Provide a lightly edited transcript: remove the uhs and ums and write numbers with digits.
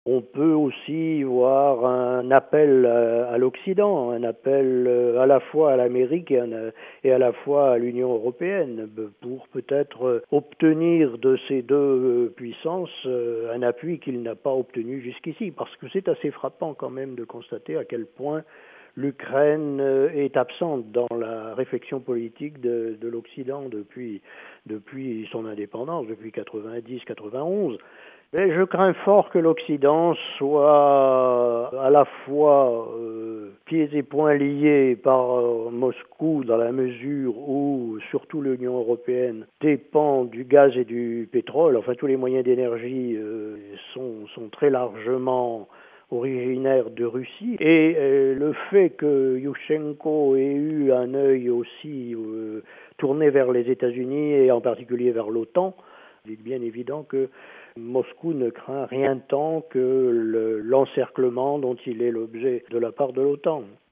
On peut aussi voir un appel à l'Occident, un appel à la fois à l'Amérique et à la fois à l'Union européenne pour peut-être obtenir de ces deux puissances un appui qu'il n'a pas obtenu jusqu'ici. Parce que c'est assez frappant quand même de constater à quel point l'Ukraine est absente dans la réflexion politique de l'Occident depuis son indépendance, depuis 90-91. Mais je crains fort que l'Occident soit à la fois pieds et poings liés par Moscou dans la mesure où surtout l'Union européenne dépend du gaz et du pétrole, enfin tous les moyens d'énergie sont très largement originaires de Russie et le fait que Yushchenko ait eu un œil aussi tourné vers les États-Unis et en particulier vers l'OTAN, il est bien évident que Moscou ne craint rien tant que l'encerclement dont il est l'objet de la part de l'OTAN.